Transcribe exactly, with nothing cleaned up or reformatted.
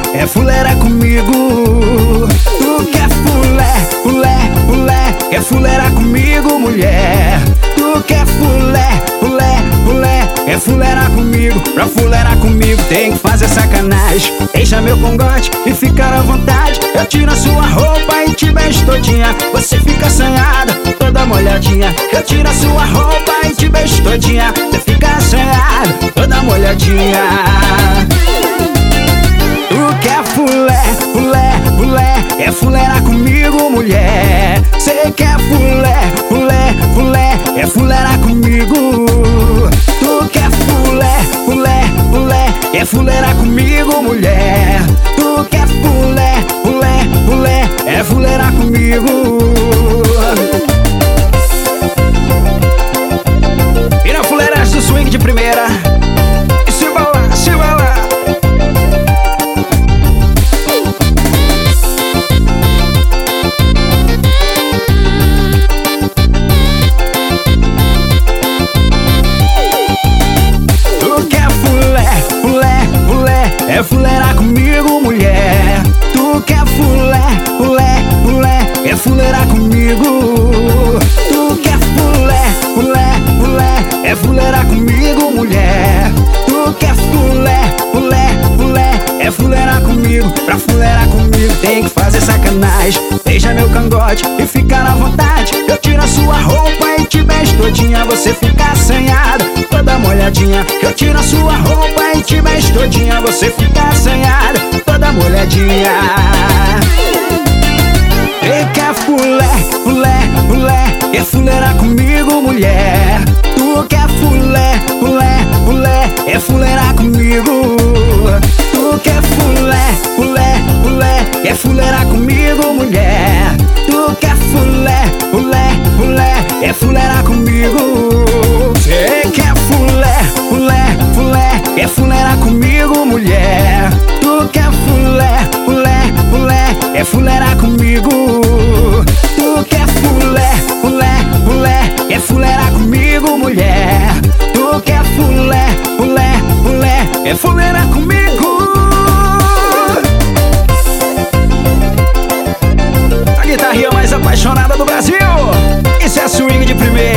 é fuleira comigo. Tu quer fulé, fulé, fulé, quer fuleira comigo, mulher. Tu quer fulé, fulé, fulé, quer fuleira comigo. Pra fuleira comigo tem que fazer sacanagem. Deixa meu congote e ficar à vontade. Eu tiro a sua roupa e te beijo todinha. Você fica assanhada, toda molhadinha. Eu tiro a sua roupa e te beijo todinha. Você fica assanhada, toda molhadinha. Tu quer fulé, fulé, fulé, quer fuleira comigo, mulher. Cê quer fulé, fulé, fulé, quer fuleira comigo. Tu quer fulé, fulé, fulé, quer fuleira comigo, mulher. Tu quer fulé, fulé, fulé, é fuleira comigo. E na fuleiragem do swing de primeira. E se balar, se balar. É fuleira comigo, mulher. Tu quer fulé, fulé, fulé, é fuleira comigo. Tu quer fulé, fulé, fulé, é fuleira comigo, mulher. Tu quer fulé, fulé, fulé, é fuleira comigo. Pra fuleira comigo tem que fazer sacanagem. Beija meu cangote e ficar à vontade. Eu tiro a sua roupa e te beijo todinha. Você fica assanhada, toda molhadinha. Eu tiro a sua roupa e te beijo todinha. Você fica assanhada, toda molhadinha. E quer fulé, fulé, fulé, quer fuleira comigo, mulher. Tu quer fulé, fulé, fulé, é fuleira comigo. Tu quer fulé, fulé, fulé, quer fuleira comigo, mulher. Tu quer fulé, fulé, fulé, é fuleira comigo. Cê quer fulé, fulé, fulé, quer fuleira comigo, mulher. Tu quer fulé, fulé, fulé, é fuleira comigo. Tu quer fulé, fulé, fulé, quer fuleira comigo, mulher. Tu quer fulé, fulé, fulé, é fuleira comigo. A guitarrinha mais apaixonada do Brasil. Isso é swing de primeira.